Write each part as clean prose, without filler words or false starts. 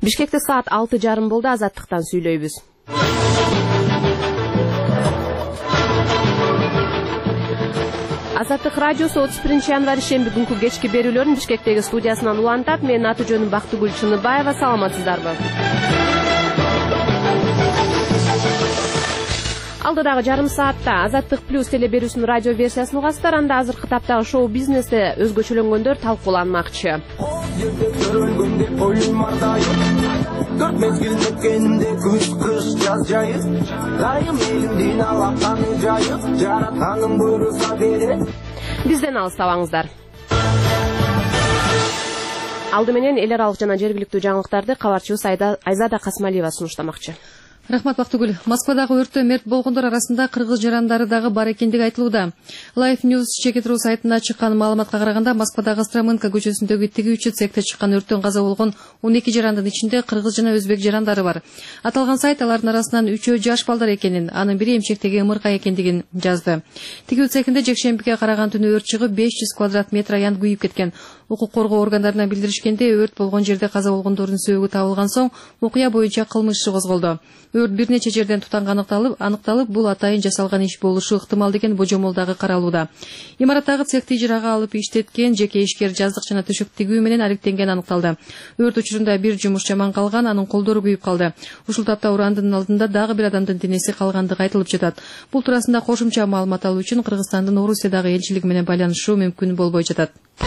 Бишкекте саат 6:30 болду. Азаттыктан сүйлөйбүз. Азаттык радиосу 31 январь шемби күнкү кечки берүүлөрүн Бишкектеги студиясынан улантат. Менин аты-жөнүм Бактыгүл Чыныбаева. Саламатсыздарбы? Алдыдагы жарым саатта Азаттык плюс телеберүүсүнүн радио версиясын угасыздар. Анда азыркы таптагы шоу бизнесте өзгөчөлөнгөндөр талкууланмакчы. Бизден алыстабаңыздар. Алды менен эл аралык жана жергиликтүү жаңылыктарды кабарчыбыз Айзада Касмалиева сунуштамакчы. Рахмат Бактыгүл. Москвадагы өрттө мерт болгондор арасында кыргыз жарандары дагы бар экендиги айтылууда. Life News чекитирүү сайтына чыккан маалыматка караганда, Москвадагы Стромынка көчөсүндөгү тигүүчү цехте чыккан өрттөн каза болгон 12 жарандын ичинде кыргыз жана өзбек жарандары бар. Аталган сайт алардын арасынан 3-өө жаш балдар экенин, анын бири эмчектеги ымырка экендигин жазды. Тигүү цехинде жекшембиге караган түнү өрт чыгып 500 квадрат метр аянт күйүп кеткен. Укук коргоо органдарына билдиришкенде, өрт болгон жерде каза болгондордун сөөгү табылган соң окуя боюнча кылмыш иши козголду. Өрт бир нече жерден тутанга аныкталып, бул атайын жасалган иш болушу ыктымал деген божомол дагы каралууда. Имараттагы цехти ижарага алып иштеткен жеке ишкер жаздык жана төшөк тигүү менен алектенген аныкталды. Өрт учурунда бир жумуш жаман калган, анын колдору күйүп калды. Ушул тапта урандын алдында дагы бир адамдын денеси калгандыгы айтылып жатат. Бул туурасында кошумча маалымат алуу үчүн Кыргызстандын Орусиядагы элчилиги менен байланышуу мүмкүн болбой жатат.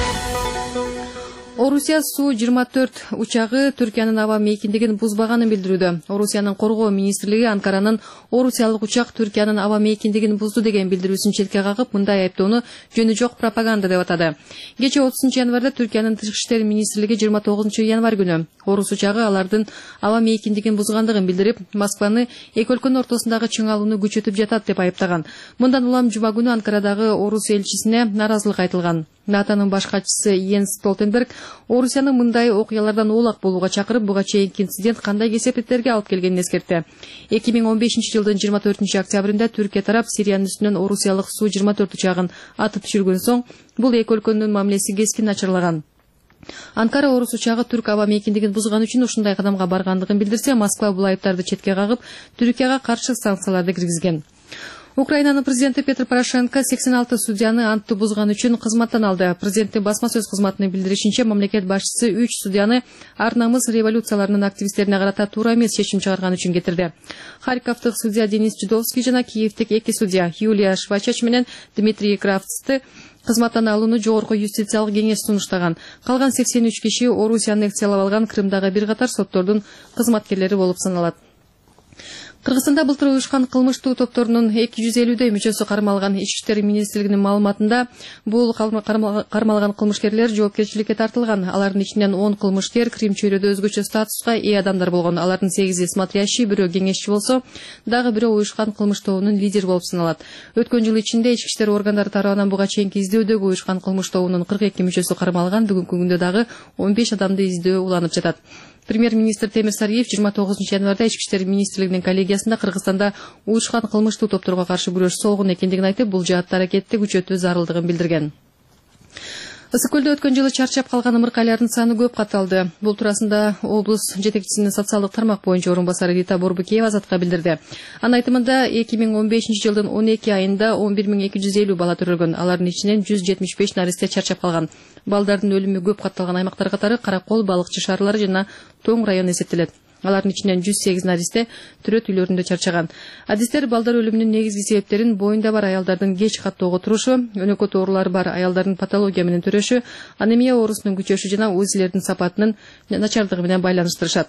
Орусия Су-24 учагы Түркиянын аба мейкиндигин бузбаганын билдирүүдө. Орусиянын коргоо министрлиги Анкаранын Орусиялык учак Түркиянын аба мейкиндигин бузду деген билдирүүсүн четке кагып, мындай айыптоону жөнү жок пропаганда деп атады. Кече 30 январда Түркиянын Тышкы иштер министрлиги 29 январь күнү Орус учагы алардын аба мейкиндигин бузгандыгын билдирип, Москваны эки өлкөнүн ортосундагы чыңалууну күчөтүп жатат деп айыптаган. Мындан улам жума күнү Анкарадагы Орус элчисине наразылык айтылган. НАТОнун баш катчысы Йенс Столтенберг Орусияны мындай окуялардан оолак болууга чакырып, буга чейинки инцидент кандай кесепеттерге алып келгенин эскертти. 2015 жылдын 24 октябрында Түркия тарап Сириянын үстүнөн Орусиялык Су-24 учагын атып түшүргөн соң, бул эки өлкөнүн мамилеси кескин начарлаган. Анкара Орус учагы түрк аба мейкиндигин бузган үчүн ушундай кадамга баргандыгын билдирсе, Москва бул айыптарды четке кагып, Түркияга каршы санкцияларды киргизген. Украинанын президенти Петр Порошенко 86 судьяны антты бузган үчүн кызматтан алды. Президенттин басма сөз кызматынын билдиришинче, мамлекет башчысы 3 судьяны ар намыс революцияларынын активисттерине карата туура эмес чечим чыгарган үчүн кетирди. Харьковдук судья Денис Чудовский жана Киевдик 2 судья Юлия Швачач менен Дмитрий Кравцты кызматтан алууну жогорку юстициялык кеңеш сунуштаган. Калган 83 киши Орусия аннексиялап алган Крымдагы бир катар соттордун кызматкерлери болуп саналат. Кыргызстанда былтыр уюшкан кылмыштуу топторунун 250дөй мүчөсү кармалган. Ички иштер министрлигинин маалыматында бул кармалган кылмышкерлер жоопкерчиликке тартылган. Алардын ичинен 10 кылмышкер Крим чөйрөдө өзгөчө статуска ээ адамдар болгон. Алардын 8 смотрящий, бирөө кеңешчи болсо, дагы бирөө уюшкан кылмыш тобунун лидери болуп саналат. Өткөн жыл ичинде ички иштер органдары тарабынан буга чейинки издөөдөгү уюшкан кылмыш тобунун 42 мүчөсү кармалган. Бүгүнкү күндө дагы 15 адамды издөө уланып жатат. Премьер-министр Темир Сариев 29 январда ички иштер министрлигинин коллегиясында Кыргызстанда уюшкан кылмыштуу топторго каршы күрөш солгун экендигин айтып, бул жаатта аракетти күчөтүү зарылдыгын билдирген. Ысык көлдө өткөн жылы чарчап калган ымыркайлардын саны көп катталды. Бул туурасында облус жетекчисинин социалдык тармак боюнча орун басары Рита Борбукеева Азатка билдирди. Анын айтымында 2015 жылдын 12 айында 11250 бала төрөлгөн. Алардын ичинен 175 наристе чарчап калган. Балдардын өлүмү көп катталган аймактар катары Каракол, Балыкчы шаарлары жана Тоң району эсептелет. Алардын ичинен 108 наристе төрөт үйлөрүндө чарчаган. Адистер балдар өлүмүнүн негизги себептерин боюнда бар аялдардын кеч каттоого турушу, өнөкөт оорулары бар аялдардын патология менен төрөшү, анемия оорусунун күчөшү жана УЗИлердин сапатынын начардыгы менен байланыштырышат.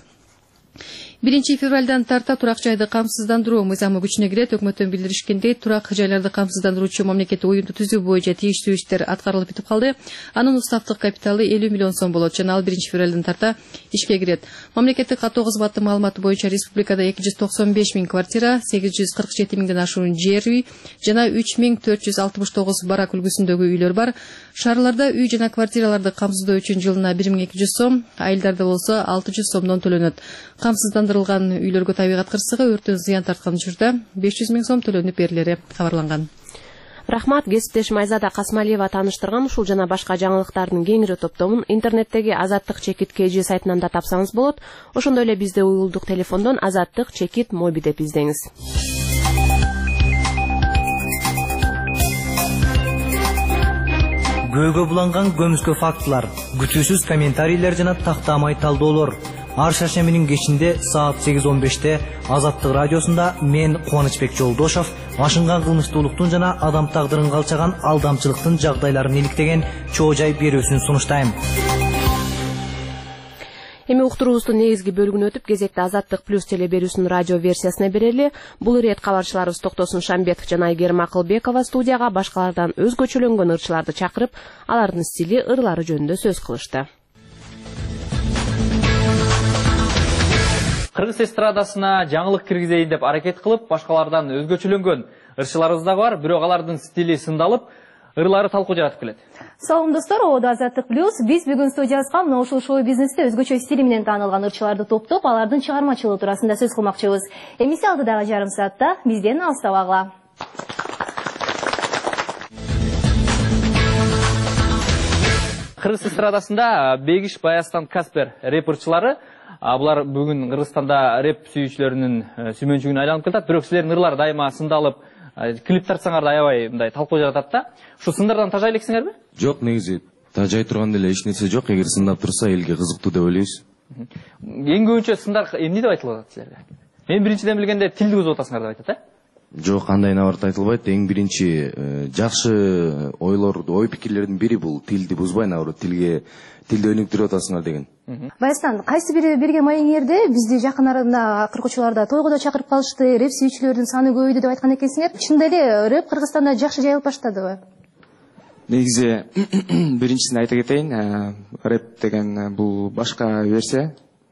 1 февралдан тарта турак жайды камсыздандыруу мыйзамы күчүнө кирет. Өкмөттөн билдиришкендей, турак жайларды камсыздандыруучу мамлекеттик оюнду түзүү боюнча тийиштүү иштер аткарылып бүтүп калды. Анын уставдык капиталы 50 миллион сом болот жана ал 1 февралдан тарта ишке кирет. Мамлекеттик каттоо кызматы маалыматы боюнча республикада 295 000 квартира, 847 000ден ашуун жер үй жана 3469 барак үлгүсүндөгү үйлөр бар. Шаарларда үй жана квартираларды камсыздоо үчүн жылына 1200 сом, айылдарда болсо 600 сомдон төлөнөт. Камсыздандырылган үйлөргө табигат кырсыгы, өрттөн зыян тарткан учурда 500 000 сом төлөнүп берилери кабарланган. Рахмат, кесиптешим Айзада Касмалиева тааныштырган ушул жана башка жаңылыктардын кеңири топтомун интернеттеги Азаттык чекит KG сайтынан да тапсаңыз болот. Ошондой эле бизде уюлдук телефондон Азаттык чекит моби деп издеңиз. Көөгө буланган көмүскө фактылар, күтүүсүз комментарийлер жана тактамай талдоолор. Ар шаршембинин кечинде саат 8:15-те Азаттык радиосунда мен Кубанычбек Жолдошов ашынган кылмыштуулуктун жана адам тагдырын калчаган алдамчылыктын жагдайларын иликтеген чоо жай берүүсүн сунуштайм. Эми уктуруубуздун негизги бөлүгүнө өтүп, кезекте Азаттык плюс теле берүүсүнүн радио версиясына берели. Бул ирет кабарчыларыбыз Токтосун Шамбетов жана Айгерим Акылбекова студияга башкалардан өзгөчөлөнгөн ырчыларды чакырып, алардын стили, ырлары жөнүндө сөз кылышты. Кыргыз эстрадасына жаңылык киргизейин деп аракет кылып, башкалардан өзгөчөлөнгөн ырчыларыбыз да бар, бирок алардын стили сындалып, ырлары талкуу жаратып келет. Салам достор, ода Азаттык плюс. Биз бүгүн студиябызга мына ушул шоу бизнесте өзгөчө стили менен таанылган ырчыларды топтоп, алардын чыгармачылыгы туурасында сөз кылмакчыбыз. Эмиси алдыдагы жарым саатта бизден алыстабагыла. Кыргыз эстрадасында Бегиш, Баястан, Каспер рэперчылары. Булар бүгүн Кыргызстанда рэп сүйүүчүлөрүнүн сүймөнчүгүнө айланып келатат. Бирок силердин ырлар дайыма сындалып, клип тартсаңар да аябай мындай талкуу жаратат да. Ушу сындардан тажай элексиңерби? Жок, негизи тажай турган деле эч нерсе жок. Эгер сындап турса, элге кызыктуу деп ойлойбуз. Эң көбүнчө сындар эмне деп айтылып атат силерге? Мен биринчиден билгенде тилди бузуп атасыңар деп айтат, Жок, андай набарт айтылбайт. Эң биринчи жакшы ойлорду, ой пикирлердин бири бул тилди бузбай, наоборот, тилди өнүктүрүп атасыңар деген. Баястан, кайсы бирге маеңерде бизди жакын арада акыркычыларда тойго да чакырып калышты, рэп сүйүүчүлөрдүн саны көбөйдү деп айткан экенсиңер. Чындап эле рэп Кыргызстанда жакшы жайылып баштадыбы? Негизи биринчисин айта кетейин, рэп деген бул башка версия.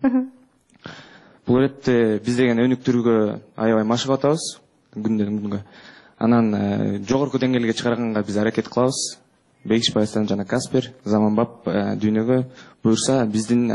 Бул рэпти биз деген өнүктүрүүгө аябай машыгып атабыз күндөн күнгө. Анан жогорку деңгээлге чыгарганга биз аракет кылабыз. Бегиш, Баястан жана Каспер заманбап дүйнөгө буюрса биздин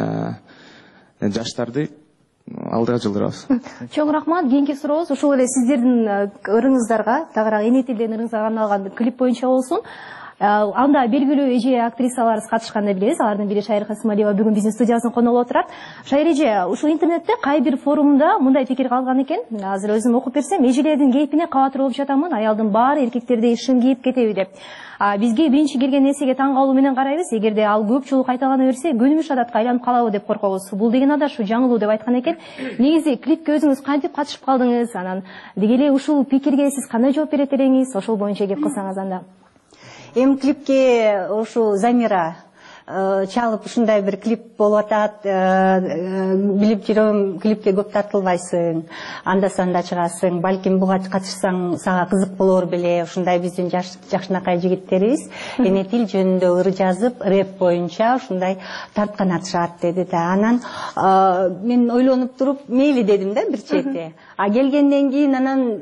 жаштарды алдыга жылдырабыз. Чоң рахмат. Кийинки сурообуз ушул эле сиздердин ырыңыздарга, тагыраак эне тилден ырыңызга арналган клип боюнча болсун. Анда белгилүү эже актрисаларыбыз катышканын билебиз. Алардын бири Шайыр Касымалиева бүгүн биздин студиябыздын коногу отурат. Шайыр эже, ушул интернетте кай бир форумда мындай пикир калган экен. Азыр өзүм окуп берсем, эжелердин кейпине кабатыр болуп жатамын. Аялдын баары эркектердей шын кийип кетеби деп. Бизге биринчи келген нерсеге таң калуу менен карайбыз. Эгерде ал көп жолу кайталана берсе, көнүмүш адатка айланып калабы деп коркобуз. Бул деген ада ушу жаңылуу деп айткан экен. Негизи клипке өзүңүз кантип катышып калдыңыз? Анан деги эле ушул пикирге сиз кандай жооп берет элеңиз? Ошол боюнча кеп кылсаңыз анда. Эми клипке ушу Замира чалып ушундай бир клип болуп атат. Билип жүрөм, клипке көп тартылбайсың, анда санда чыгасың, балким буга катышсаң сага кызык болор беле. Ушундай биздин жакшынакай жигиттерибиз эне тил жөнүндө ыр жазып, рэп боюнча ушундай тарткан атышат деди да. Анан мен ойлонуп туруп, мейли дедим да бир чети. Келгенден кийин анан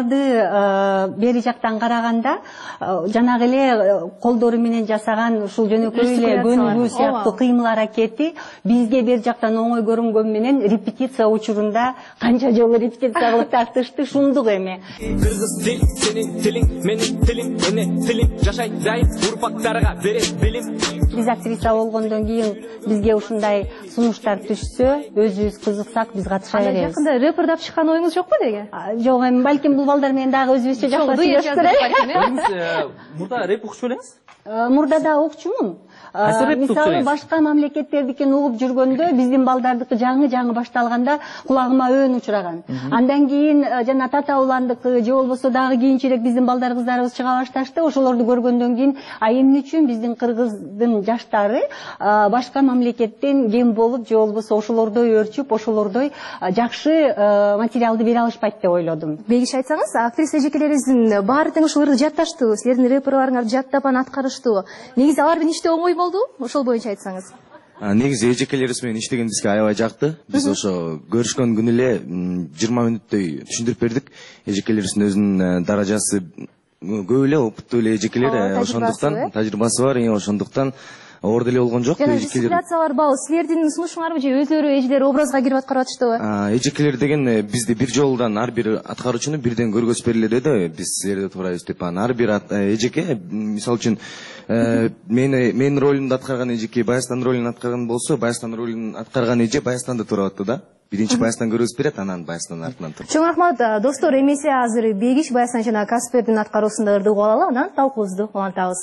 буларды бери жактан караганда жанагы эле колдору менен жасаган ушул жөнөкөй эле көнүгүү сыяктуу кыймыл аракети бизге бер жактан оңой көрүнгөн менен репетиция учурунда канча жолу репетиция кылып тартышты, шундук эми. Кыргыз тил, сенин тилиң, менин тилим, эне тилим, жашай дайым, урпактарга берет билим. Биз актриса болгондон кийин бизге ушундай сунуштар түшсө, өзүбүз кызыксак биз катыша беребиз. Жакында рэпердап чыккан оюңуз жокпу деге? Жок, эми балким бул балдар менен дагы өзүбүзчө жакшы сүйлөшүп көрөйүн. Мурда рэп укчу белеңиз? Мурда да укчумун. Мисалы башка мамлекеттердикин угуп жүргөндө биздин балдардыкы жаңы башталганда кулагыма өн учураган. Андан кийин жана Тата уландыкы же болбосо дагы кийинчерээк биздин балдар кыздарыбыз чыга башташты. Ошолорду көргөндөн кийин эмне үчүн биздин Кыргыздын жаштары башка мамлекеттен кем болуп же болбосо ошолордой өрчүп, ошолордой жакшы материалды бере алышпайт деп ойлодум. Бегиш, айтсаңыз, актриса эжекелерибиздин баары тең ушул ырды жатташтыбы, силердин рэперларыңарды жаттап аткарыштыбы? Негизи алар менен иштөө оңой болду? Ошол боюнча айтсаңыз. Негизи эжекелерибиз менен иштеген бизге аябай жакты. Биз ошо көрүшкөн күнү эле 20 мүнөттөй түшүндүрүп бердик. Эжекелерибиздин өзүнүн даражасы көп эле, опуттуу эле эжекелер, ошондуктан тажрыйбасы бар, ошондуктан оор деле болгон жок. Жана дистилляциялар бул силердин сунушуңарбы же өзүлөрү эжелер образга кирип аткарып атыштыбы? Эжекелер деген бизди бир жолдан ар бир аткаруучуну бирден көргөзүп берилет да, биз силерди турабыз деп. Ар бир эжеке, мисалы үчүн мен ролумду аткарган эжеке Баястан ролун аткарган болсо, Баястан ролун аткарган эже Баястанда туруп атты да. Биринчи Баястан көргөзүп берет, анан Баястан артынан туруп. Чоң рахмат достор, эмесе азыр Бегиш Баястан жана Каспердин аткаруусунда ырдык алалы, анан талкуубузду улантабыз.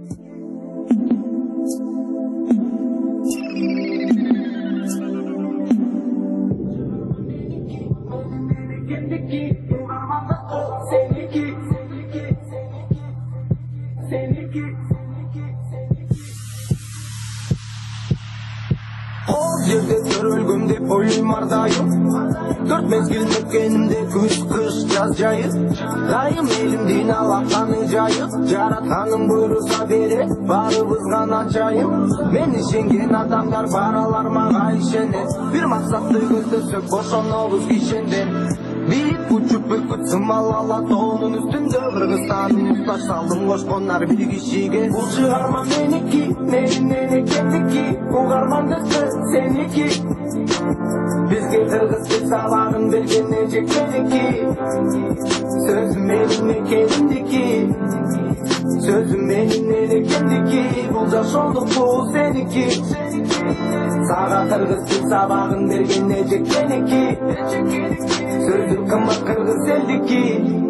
Жерде төрөлгөм деп ойлойм ардайым, 4 мезгил өткөнүмдө күз, кыш, жаз жайы. Дайым элимдин алаканы жайы, жаратканым буйруса бере, баарыбыз гана жайым. Мен ишенген адамдар баралар мага ишенет, бир максатты көздөсөк бошонобуз кишенден. Бип учуп бүркүт сымал алатоонун үстүндө Кыргызстандын укташ салдым кошкондар бир кишиге. Бул чыгарма меники, менин экендики, угармандысы сеники. Бизге кыргыз тил сабагын берген эжек меники, сөзүм менин экендики, сөзүм менин экендики. Бул жашоодук бул сеники, сага кыргыз тил сабагын берген эжек меники, сөзүм кымбат кыргыз элдики.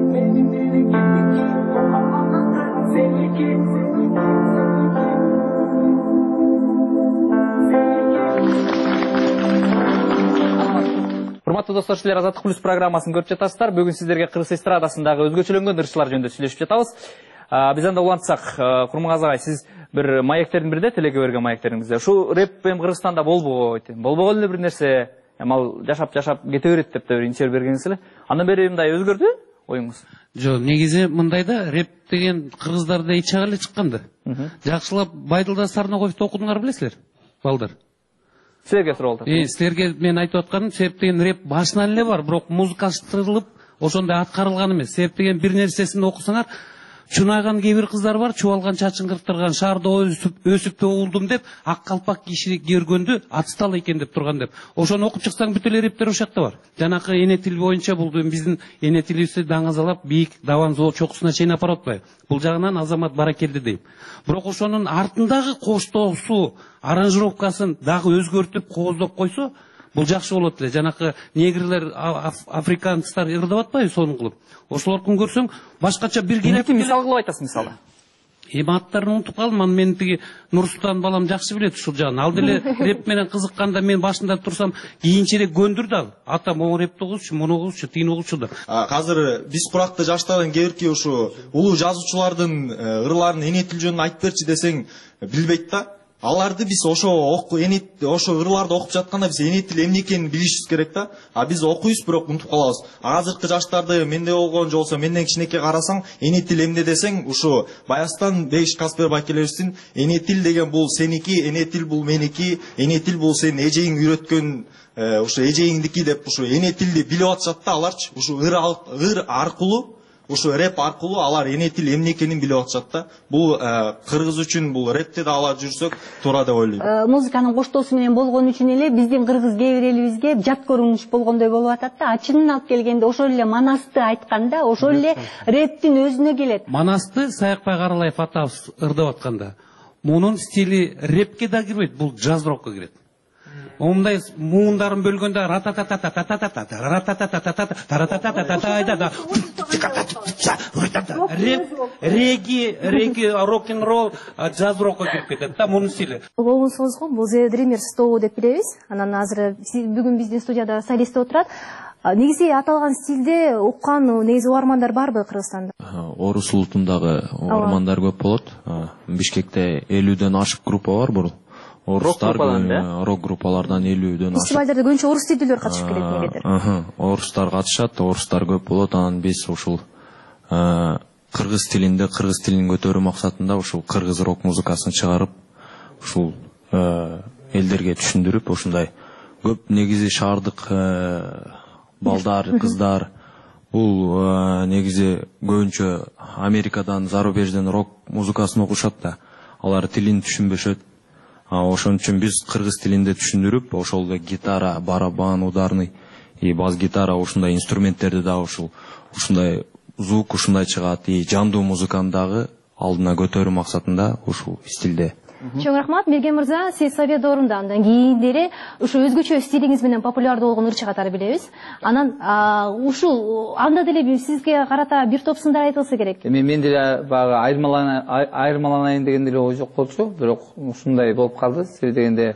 Урматтуу достор, силер Азаттык плюс программасын көрүп жатасыздар. Бүгүн сиздерге кыргыз эстрадасындагы өзгөчөлөнгөн ырчылар жөнүндө сүйлөшүп жатабыз. Биз анда улантсак, Курмангаз агай, сиз бир маектердин бирде тилекке берген маектериңизде. Ушу рэп эми Кыргызстанда болбого дейт. Болбогон эле бир нерсе, ал жашап кете берет деп да бир интервью бергенсиз эле. Андан бери мындай өзгөрдү оюңуз? Жок, негизи мындай да, рэп деген кыргыздарда ичага эле чыккан да. Жакшылап Байдылда Сарногоевди окудуңар билесиздер, балдар? Силерге сурап атат. Силерге мен айтып атканым, себеп деген рэп башынан эле бар, бирок музыкалаштырылып, ошондой аткарылган эмес. Себеп деген бир нерсесин окусаңар, чунайган кээ бир кыздар бар, чубалган чачын кырктырган, шаарда өсүп төгүлдүм деп, ак калпак киши көргөндү атстал экен деп турган деп. Ошону окуп чыксаң бүт эле рэптер ошакта бар. Жанакы эне тил боюнча бул биздин эне тилибизди даңазалап, бийик даван чокусуна чейин апарып атпайбы. Бул жагынан Азамат баракелди дейм. Бирок ошонун артындагы коштоосу, аранжировкасын дагы өзгөртүп, кооздоп койсо, бул жакшы болот эле. Жанакы негрлер, африканецтер ырдап атпайбы сонун кылып. Ошолордун көрсөң, башкача бир келет. Мисал кылып айтасың, мисалы. Аттарын унутуп калдым, аны мен тиги Нурсултан балам жакшы билет ушул жагын. Ал деле рэп менен кызыкканда мен башында турсам, кийинчерээк көндүрдү ал. Атам могу рэпти окучу, муну окучу, тигини окучу да. Азыр биз куракта жаштаган кээ ушу улуу жазуучулардын ырларын эне тил жөнүндө айтып берчи десең билбейт да. Аларды биз ошо ырларды окуп жатканда биз эне тил эмне экенин билишибиз керек да. Биз окуйбуз, бирок унутуп калабыз. Азыркы жаштарды менде болгон же болсо менден кичинекей карасаң, эне тил эмне десең, ушу Баястан Бегиш Каспер байкелерибиздин эне тил деген бул сеники, эне тил бул меники, эне тил бул сенин эжең үйрөткөн ушу эжеңдики деп ушу эне тилди билип атышат да аларчы. Ушу ыр аркылуу, ушу рэп аркылуу алар эне тил эмне экенин билип атышат да. Бул кыргыз үчүн бул рэпти да ала жүрсөк туура деп ойлойм. Музыканын коштоосу менен болгон үчүн эле биздин кыргыз кээ бир элибизге жат көрүнүш болгондой болуп атат да. Ачынын алып келгенде ошол эле Манасты айтканда, ошол эле рэптин өзүнө келет. Манасты Саякбай Каралаев атабыз ырдап атканда, мунун стили рэпке да кирбейт, бул джаз рокко кирет. Ондай муундарын бөлгөндө реги, рок-н-ролл, джаз рокко кирип кетет да, мунун стили. Оңуңузго бул The Dreamers тобу деп билебиз. Анан азыр бүгүн биздин студияда солист отурат. Негизи аталган стилде уккан негизи угармандар барбы Кыргызстанда? Орус улутундагы угармандар көп болот. Бишкекте 50дөн ашык группа бар бул. Орустар рок группалардан 50дөн ашык. Фестивалдарда көбүнчө орус тилдүүлөр катышып келет негедир. Орустар катышат, орустар көп болот. Анан биз ушул кыргыз тилин көтөрүү максатында ушул кыргыз рок музыкасын чыгарып, ушул элдерге түшүндүрүп, ушундай көп негизи шаардык балдар, кыздар бул негизи көбүнчө Америкадан, зарубежден рок музыкасын окушат да. Алар тилин түшүнбөшөт. Ошон үчүн биз кыргыз тилинде түшүндүрүп, ошол эле гитара, барабан, ударный и бас гитара ушундай инструменттерди дагы ушундай звук ушундай чыгат, и жандуу музыканы дагы алдына көтөрүү максатында ушул стилде. Чоң рахмат, Мерген мырза, сиз совет доорунда андан кийиндери ушу өзгөчө стилиңиз менен популярдуу болгон ырчы катары билебиз. Анан ушул анда деле сизге карата бир топ сындар айтылса керек. Мен деле багы айырмаланайын деген деле ой жок болчу, бирок ушундай болуп калды. Себеби дегенде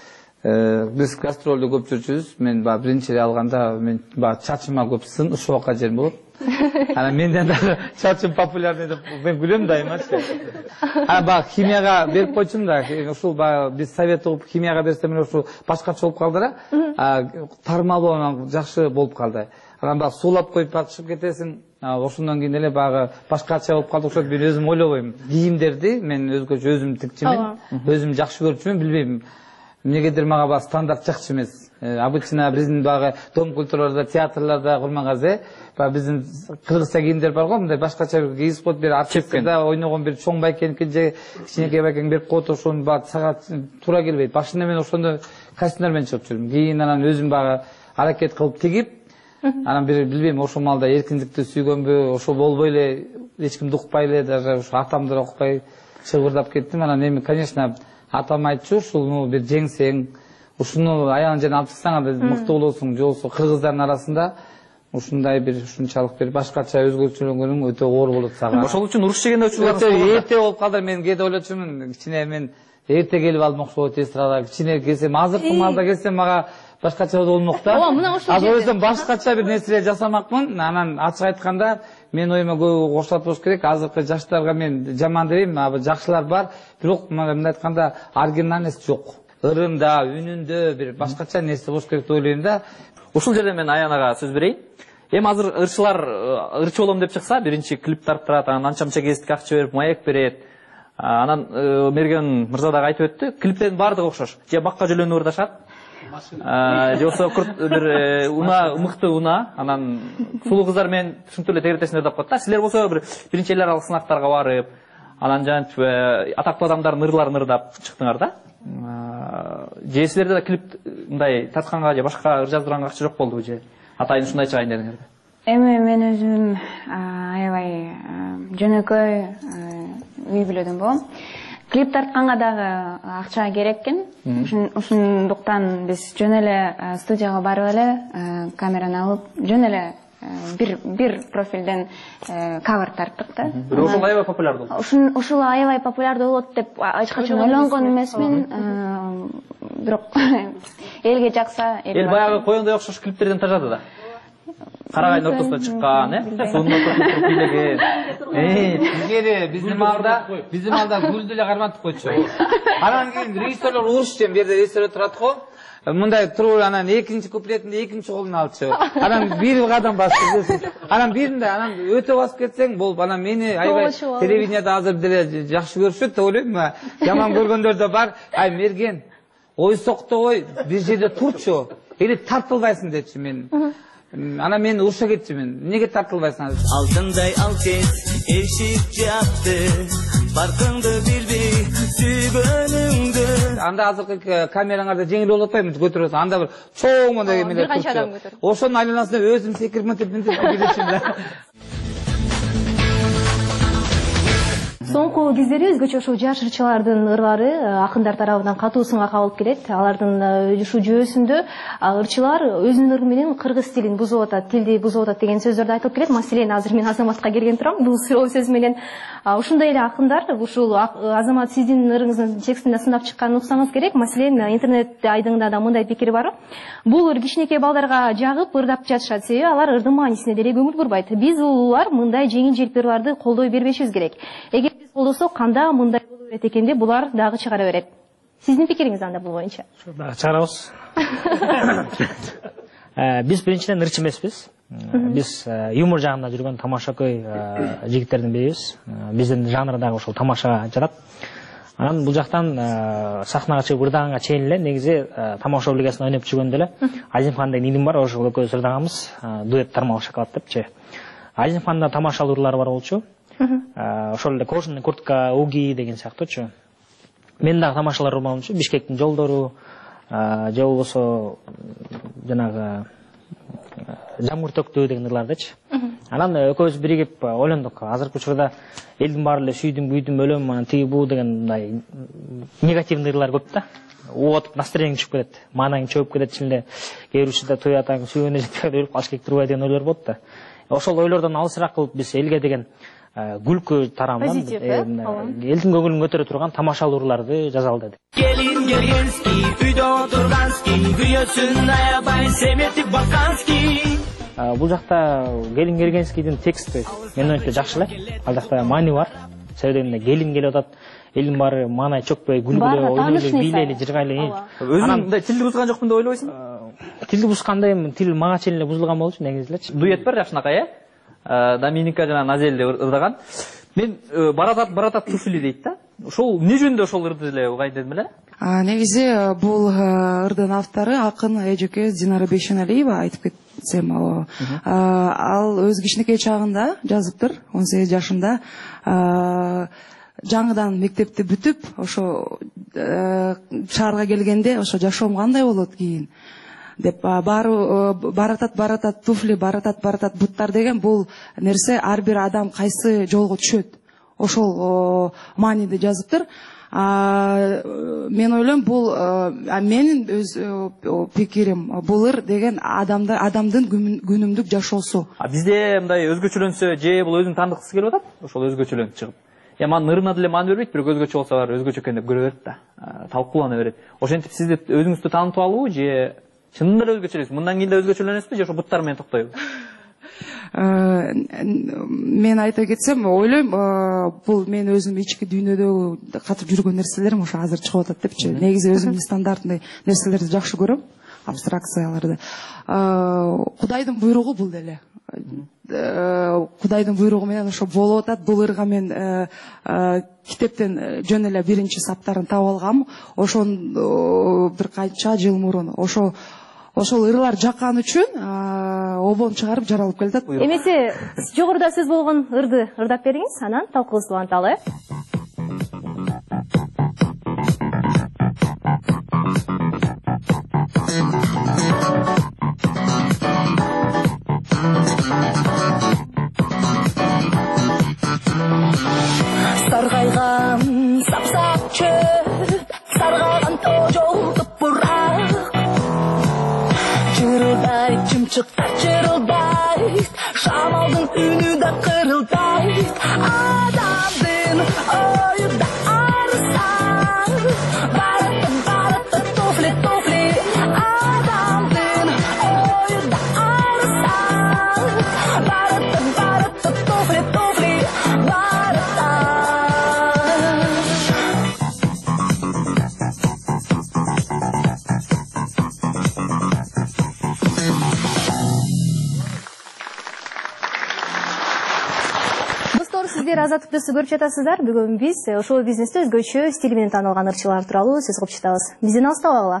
биз гастролду көп жүрчүбүз. Мен багы биринчи алганда мен багы чачыма көп сын ушуга жерим болот. Анан менден дагы чачым популярный деп мен күлөм дайымачы. Багы химияга берип койчумун да, ушул багы биз совет угуп химияга берсем ушул башкача болуп калды да. Тармалоо жакшы болуп калды. Анан багы суулап коюп чыгып кетесиң. Ошондон кийин эле багы башкача болуп калды, ошо мен өзүм ойлобойм. Кийимдерди мен өзгөчө өзүм тикчүмүн, өзүм жакшы көрчүмүн, билбейм. Эмнегедир мага багы стандарт жакшы эмес. Обычно биздин багы дом культураларда, театрларда курмангазе, биздин кыргызча кийимдер бар го, мындай башкача кийип коюп, бир оркестрде ойногон бир чоң байкеники же кичинекей байкең берип коет, ошону багы сага туура келбейт. Башында мен ошондой костюмдар менен чыгып жүрдүм. Кийин анан өзүм багы аракет кылып тигип, анан бир билбейм, ошол маалда эркиндикти сүйгөнбү, ошо болбой эле эч кимди укпай эле, даже ошо атамды укпай чыгырдап кеттим. Анан эми, конечно, атам айтчу, ушуну бир жеңсең, ушуну аягын жерин алып чыксаң, анда мыкты болосуң, же болбосо кыргыздардын арасында ушундай бир ушунчалык бир башкача өзгөчөлөнгөнүң өтө оор болот сага. Ошол үчүн уруш жегенде учурлар эрте болуп калды. Мен кээде ойлочумун, кичине мен эрте келип алып окшойт эстрадага, кичине келсем, азыркы маалда келсем мага башкача болмок да. Азыр ойлосом башкача бир нерсе жасамакмын. Анан ачык айтканда мен оюма көп окшотуп болуш керек. Азыркы жаштарга мен жаман дебейм, жакшылар бар, бирок мындай айтканда оригинальность жок. Ырында, үнүндө бир башкача нерсе болуш керек деп ойлойм да. Ушул жерде мен Аянага сөз берейин. Эми азыр ырчылар ырчы болом деп чыкса, биринчи клип тарттырат, анан анча-мынча кезиктик акча берип, маек берет. Анан Мерген мырза дагы айтып өттү, клиптердин баардыгы окшош. Же бакка жөлөнүп ырдашат, же болбосо бир мыкты уна, анан сулуу кыздар менен түшүнүктүү эле тегеретесиң ырдап коет да. Силер болсо биринчи эл аралык сынактарга барып, анан жанагы атактуу адамдардын ырларын ырдап чыктыңар да. Же силерде да клип мындай тартканга же башка ыр жаздырганга акча жок болдубу же? Атайын ушундай чыгайын дедиңер. Эми мен өзүм аябай жөнөкөй үй бүлөдөн болом. Клип тартканга дагы акча керек экен. Ошондуктан биз жөн эле студияга барып эле камераны алып, жөн эле бир профилден кавер тарттык да. Ошол аябай популярдуу болду. Ушул аябай популярдуу болот деп эч качан ойлонгон эмесмин. Бирок элге жакса, эл баягы коёндой окшош клиптерден тажады да. Карагайдын ортосуна чыккан, суунун ортосунда туруп бийлеген. Бизге биздин маалда гүлдү эле кармантып койчу. Анан кийин режиссерлор урушчу, бу жерде режиссер турат го. Мындай туруп анан экинчи куплетинде экинчи колуна алчу. Анан бир кадам басып, анан биринде анан өтө басып кетсең болуп, анан мени аябай телевидениеда азыр деле жакшы көрүшөт деп ойлойм. Жаман көргөндөр да бар. Ай Мерген, ой соктобой, бир жерде турчу. Эле тартылбайсың депчи мен. Анан мен уруша кетчүмүн. Эмнеге тартылбайсың азыр? Алтындай алкес эшик жапты, баркыңды билбей сүйгөнүңдү. Анда азыркы камераңарда жеңил болуп атпайбы? Көтөрөсүң. Анда бир чоң мындай эмелер турчу. Ошонун айланасында өзүм секирип мынтип билечим да. Соңку кездери өзгөчө ошо жаш ырчылардын ырлары акындар тарабынан катуу сынга кабылып келет. Алардын ушу жүйөсүндө ырчылар өзүнүн ыры менен кыргыз тилин бузуп атат, тилди бузуп атат деген сөздөрдү айтып келет. Маселен, азыр мен Азаматка келген турам, бул суроо сөз менен. Ушундай эле акындар, ушул Азамат сиздин ырыңыздын текстинде сындап чыкканын уксаңыз керек. Маселен, интернет айдыңында да мындай пикир бар. Бул ыр кичинекей балдарга жагып ырдап жатышат, себеби алар ырдын маанисине деле көңүл бурбайт. Биз улуулар мындай жеңил желпи ырларды колдой бербешибиз керек. Эгер биз колдосок, канда мындай боло берет экен деп булар дагы чыгара берет. Сиздин пикириңиз анда бул боюнча? Дагы чыгарабыз. Биз биринчиден ырчы эмеспиз. Биз юмор жагында жүргөн тамашакөй жигиттердин бирибиз. Биздин жанр дагы ошол тамашага жатат. Анан бул жактан сахнага чыгып ырдаганга чейин эле негизи тамаша облигасында ойноп жүргөндө эле Азимхан деген иним бар, ошол экөөбүз ырдаганбыз, дуэт тармал шоколад депчи. Азимханда тамашалуу ырлар бар болчу. Ошол эле кожаный куртка, уги деген сыяктуучу. мен дагы тамашалар болмокчу. Бишкектин жолдору же болбосо жанагы жамгыр төктү деген ырлардычы. Анан экөөбүз биригип ойлондук. Азыркы учурда элдин баары эле сүйдүм, бүйдүм, өлөм, анан тиги буу деген мындай негативный ырлар көп да. Уотуп настроениң түшүп кетет, маанаң чөгүп кетет ичинде. Кээ бир учурда той атаң сүйгөнү жетпей өлүп калыш керек турбайбы деген ойлор болот да. Ошол ойлордон алысыраак кылып биз элге деген күлкү тарамынан элдин көңүлүн көтөрө турган тамашалуу ырларды жазалы дедик. Gelin gelgenski, үйдө отургански, күйөөсүн аябай семетип баскански. Бул жакта Келин Кергенскийдин тексти мен оюнча жакшы эле. Ал жакта маани бар. Себебинде келин келип атат, элдин баары маанай чөкпөй, күлгүлө, ойлойло, бийлейли, жыргайлы. Өзүң мындай тилди бузган жокмун деп ойлойсуң? Тилди бузгандай, тил мага чейин эле бузулган болчу негизи элечи. Дуэт бар жакшынакай, Доминика жана Назелди ырдаган. Мен баратат туфли дейт да. Ошол эмне жөнүндө ошол ырды эле угай дедим эле? Негизи бул ырдын автору акын эжеке Динара Бейшеналиева айтып кетсем, ал өз кичинекей чагында жазыптыр, 18 жашында жаңыдан мектепти бүтүп, ошо шаарга келгенде ошо жашоом кандай болот кийин деп баратат туфли, баратат буттар деген бул нерсе ар бир адам кайсы жолго түшөт. Ошол мааниде жазыптыр. Мен ойлойм, бул менин өз пикирим, бул ыр деген адамдын күнүмдүк жашоосу. Бизде мындай өзгөчөлөнсө же бул өзүн тандыкысы келип атат, ошол өзгөчөлөнүп чыгып. Манын ырына деле маани бербейт, бирок өзгөчө болсо бар, өзгөчө экен деп көрө берет да. Талкуулана берет. Ошентип сизди өзүңүздү таанытып алуу же чынында эле өзгөчөлөйсүз? Мындан кийин да өзгөчөлөнөсүзбү же ошо буттар менен токтойбу? Мен айта кетсем, ойлойм, бул мен өзүм ички дүйнөдө катып жүргөн нерселерим ошо азыр чыгып атат депчи. Негизи өзүм стандартный нерселерди жакшы көрөм, абстракцияларды. Кудайдын буйругу бул деле. Кудайдын буйругу менен ошо болуп атат. Бул ырга мен китептен жөн эле биринчи саптарын таап алгам. Ошон бир канча жыл мурун ошол ырлар жаккан үчүн обон чыгарып жаралып келатат. Эмесе жогоруда сөз болгон ырды ырдап бериңиз, анан талкуубузду уланталы. Саргайган сапсак чөп, саргаган тоо жол тупурак, чырылдайт чымчыктар чырылдайт, шамалдын үнү да кырылдайт, адамдын ою да арысан, баратат туфли туфли, адамдын ою да арысан, баратат туфли туфли, Сиздер Азаттык плюсту көрүп жатасыздар. Бүгүн биз шоу бизнесте өзгөчө стили менен таанылган ырчылар тууралуу сөз кылып жатабыз. Бизден алыстабагыла.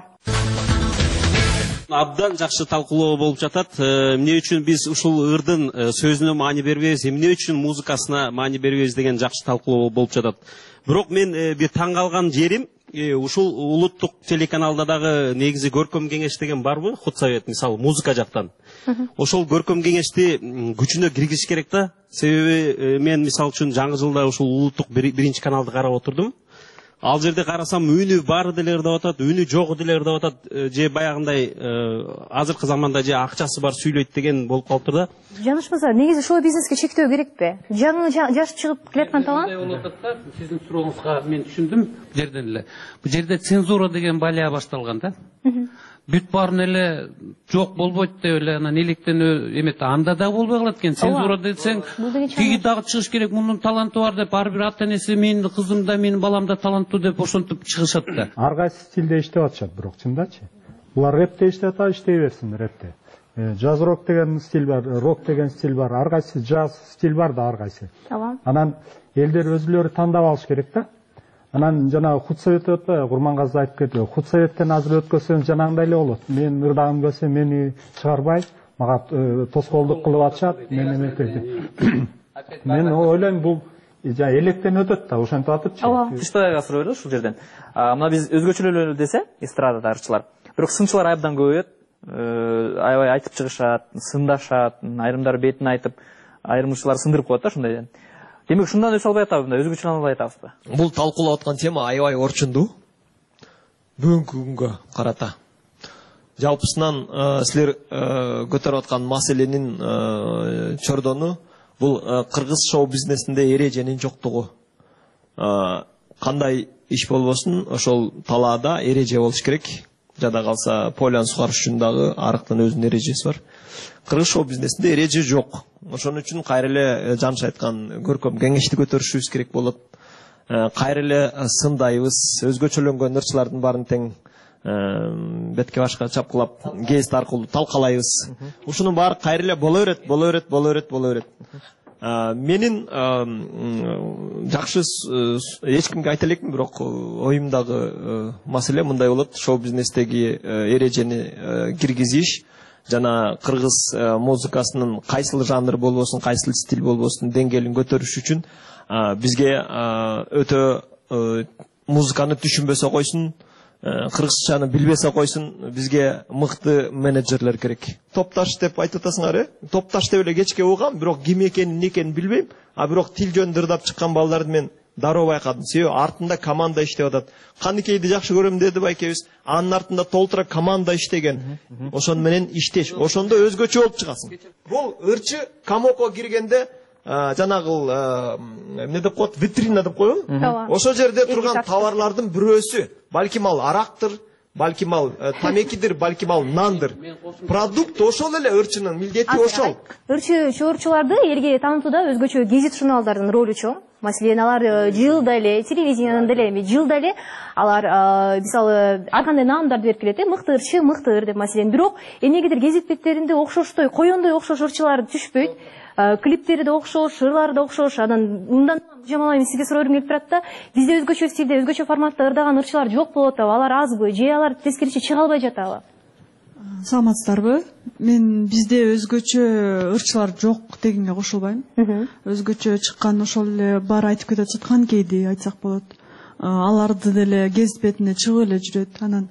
Абдан жакшы талкуулоо болуп жатат. Эмне үчүн биз ушул ырдын сөзүнө маани бербейбиз, эмне үчүн музыкасына маани бербейбиз деген жакшы талкуулоо болуп жатат. Бирок мен бир таң калган жерим, ушул улуттук телеканалда дагы негизи көркөм кеңеш деген барбы? Худсовет, мисалы, музыка жактан. Ошол көркөм кеңешти күчүнө киргизиш керек да. Себеби мен мисалы үчүн жаңы жылда ушул улуттук биринчи каналды карап отурдум. Ал жерде карасам үнү бары деле ырдап атат, үнү жогу деле ырдап атат, же баягындай азыркы заманда же акчасы бар сүйлөйт деген болуп калыптыр да. Жанышмаса, негизи шоу бизнеске чектөө керекпи? Жаңы жаш чыгып келаткан талант. Болуп атат да, сиздин сурооңузга мен түшүндүм бул жерден эле. Бул жерде цензура деген балия башталган да. Бүт баарын эле жок болбойт деп эле анан электен эмет анда да болбой калат экен. Цензура десең, тиги дагы чыгыш керек, мунун таланты бар деп ар бир ата энеси менин кызым да, менин балам да таланттуу деп ошентип чыгышат да. Ар кайсы стилде иштеп атышат, бирок чындачы. Булар рэпте иштеп атат, иштей берсин рэпте. Джаз рок деген стиль бар, рок деген стиль бар, ар кайсы джаз стиль бар да ар кайсы. Анан элдер өзүлөрү тандап алыш керек да. Анан жана худсовет өтпөй, Курмангазы айтып кетти. Худсоветтен азыр өткөсөм жанагындай эле болот. Мен ырдагым келсе мени чыгарбай, мага тоскоолдук кылып атышат, мен эметти. Мен ойлойм, бул электен өтөт да ошентип атыпчы. Тыштайга суроо эле ушул жерден. Мына биз өзгөчөлөр десе, эстрадада ырчылар. Бирок сынчылар абдан көбөйөт. Аябай айтып чыгышат, сындашат, айрымдары бетин айтып, айрымчылар сындырып коет да ушундай. Демек ушундан өсө албай атабыз да, өзгөчөлөнө албай атабызбы? Бул талкуулап аткан тема аябай орчундуу. Бүгүнкү күнгө карата. Жалпысынан силер көтөрүп аткан маселенин чордону бул кыргыз шоу бизнесинде эреженин жоктугу. Кандай иш болбосун, ошол талаада эреже болуш керек. Жада калса полян сугарыш үчүн дагы арыктын өзүнүн эрежеси бар. Кыргыз шоу бизнесинде эреже жок. Ошон үчүн кайра эле Жаныш айткан көркөм кеңешти көтөрүшүбүз керек болот. Кайра эле сындайбыз, өзгөчөлөнгөн ырчылардын баарын тең бетке башка чапкылап гест аркылуу талкалайбыз. Ушунун баары кайра эле боло берет. Менин жакшы эч кимге айта элекмин, бирок оюмдагы маселе мындай болот: шоу бизнестеги эрежени киргизиш жана кыргыз музыкасынын кайсыл жанр болбосун, кайсыл стиль болбосун деңгээлин көтөрүш үчүн бизге өтө музыканы түшүнбөсө койсун, кыргызчаны билбесе койсун, бизге мыкты менеджерлер керек. Топташ деп айтып атасыңар, топташ деп эле кечке угам, бирок ким экенин, эмне экенин билбейм. Бирок тил жөн дырдап чыккан балдарды мен дароо байкадым. Себеби артында команда иштеп атат. Каныкейди жакшы көрөм деди байкебиз. Анын артында толтура команда иштеген. Ошон менен иштеш. Ошондо өзгөчө болуп чыгасың. Бул ырчы камокко киргенде жанагыл эмне деп коет, витрина деп коебу. Ошол жерде турган товарлардын бирөөсү, балким ал арактыр, балким ал тамекидир, балким ал нандыр. Продукт ошол эле, ырчынын милдети ошол. Ырчыларды элге таанытууда өзгөчө гезит журналдардын ролу чоң. Маселен, алар жылда эле, телевидениянын деле жылда эле алар мисалы ар кандай наамдарды берип келет, мыкты ырчы, мыкты ыр деп. Маселен, бирок эмнегедир гезит беттеринде окшоштой, коёндой окшош ырчылар түшпөйт. Клиптери да окшош, ырлары да окшош. Анан мындан жамалайм, сизге суроо келип турат да, бизде өзгөчө стилде, өзгөчө форматта ырдаган ырчылар жок болуп атабы? Алар азбы? Же алар тескерисинче чыга албай жатабы? Саламатсыздарбы? Мен бизде өзгөчө ырчылар жок дегенге кошулбайм. Өзгөчө чыккан ошол эле бар айтып кетип жаткан кейди айтсак болот. Аларды деле гезит бетине чыгып эле жүрөт. Анан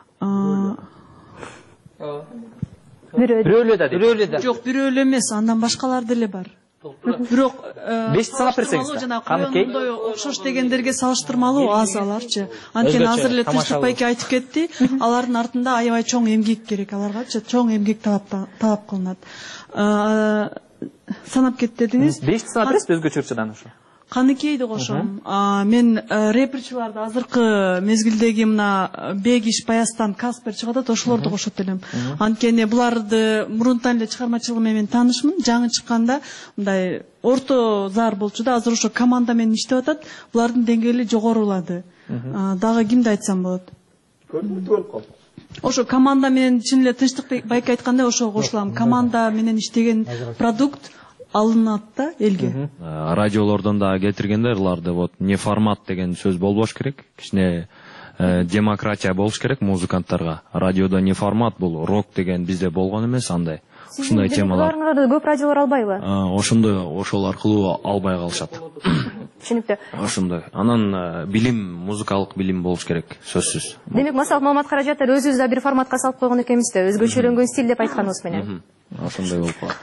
бирөөлө да. Жок, бирөөлө эмес, андан башкалар деле бар. Бирок бешти санап берсеңиз. Каныкей окшош дегендерге салыштырмалуу аз аларчы. Анткени азыр эле Тынчтык байке айтып кетти, алардын артында аябай чоң эмгек керек, аларгачы чоң эмгек талап кылынат. Санап кет дедиңиз. Бешти санап бересиз өзгөчө ырчыдан ошо. Каныкейди кошом. Мен рэперчиларды азыркы мезгилдеги мына Бегиш, Баястан, Каспер чыгат атат, ошолорду кошот элем. Анткени буларды мурунтан эле чыгармачылыгы менен таанышмын. Жаңы чыкканда мындай орто зар болчу да, азыр ошо команда менен иштеп атат. Булардын деңгээли жогорулады. Дагы кимди айтсам болот? Көрүнүп калды. Ошо команда менен чын эле Тынчтык байке айткандай ошого кошулам. Команда менен иштеген продукт алынат да элге. Радиолордон да кетиргенде ырларды вот не формат деген сөз болбош керек. Кичине демократия болуш керек музыканттарга. Радиодо не формат, бул рок деген бизде болгон эмес андай. Ушундай темалар. Сиздин көп радиолор албайбы? Ошол аркылуу албай калышат. Түшүнүктүү. Ошондой. Анан билим, музыкалык билим болуш керек, сөзсүз. Демек, Масалык Маамат Каражатов өзүбүз да бир форматка салып койгон экенбиз да, өзгөчөлөнгөн стиль деп айтканыбыз менен. Ошондой болуп калат.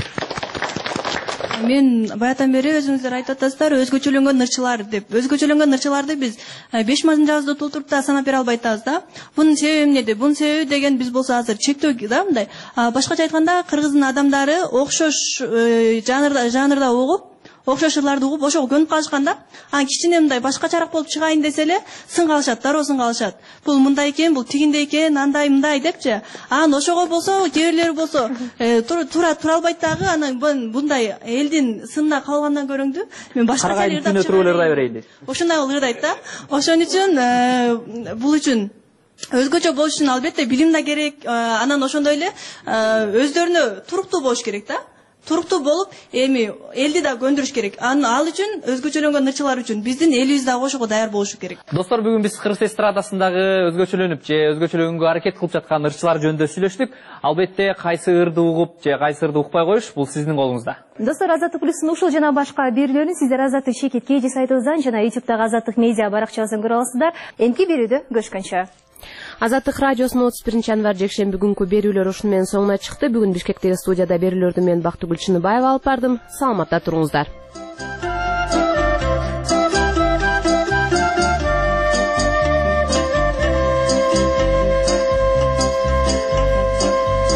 Мен баятан бери өзүңүздөр айтып атасыздар, өзгөчөлөнгөн ырчылар деп. Өзгөчөлөнгөн ырчыларды биз 5 мазжабызды толтуруп да санап бере албай атабыз да. Бунун себеби эмнеде? Бунун себеби деген биз болсо азыр чектөө да мындай. Башкача айтканда, кыргыздын адамдары окшош жанрда угуп, окшош ырларды угуп, ошого көнүп калышканда, кичине мындай башкачараак болуп чыгайын десе эле сын калышат, дароо сын калышат. Бул мындай экен, бул тигиндей экен, андай мындай депчи. Анан ошого болсо, кээ бирлери болсо тура албайт дагы, анан мындай элдин сынына калгандан көрөңдү. Мен башкача ырдап чыгайын. Ошондой ырдайт да. Ошон үчүн бул үчүн өзгөчө болуш үчүн албетте билим да керек. Анан ошондой эле өздөрүнө туруктуу болуш керек да. туруктуу болуп эми элди да көндүрүш керек. Ал үчүн өзгөчөлөнгөн ырчылар үчүн биздин элибиз да кошууга даяр болушу керек. Достор, бүгүн биз кыргыз эстрадасындагы өзгөчөлөнүп же өзгөчөлөнгөнгө аракет кылып жаткан ырчылар жөнүндө сүйлөштүк. Албетте кайсы ырды угуп же кайсы ырды укпай коюш бул сиздин колуңузда. Достор, Азаттык плюстун ушул жана башка берүүлөрүн сиздер Азаттык Шекет KG сайтыбыздан жана YouTube'дагы Азаттык медиа баракчабыздан көрө аласыздар. Эмки берүүдө көрүшкөнчө. Азаттык радиосунун 31 январь жекшемби күнкү берүүлөр ушуну менен соңуна чыкты. Бүгүн Бишкектеги студияда берүүлөрдү мен Бактыгүл Чыныбаева алып бардым. Саламатта туруңуздар.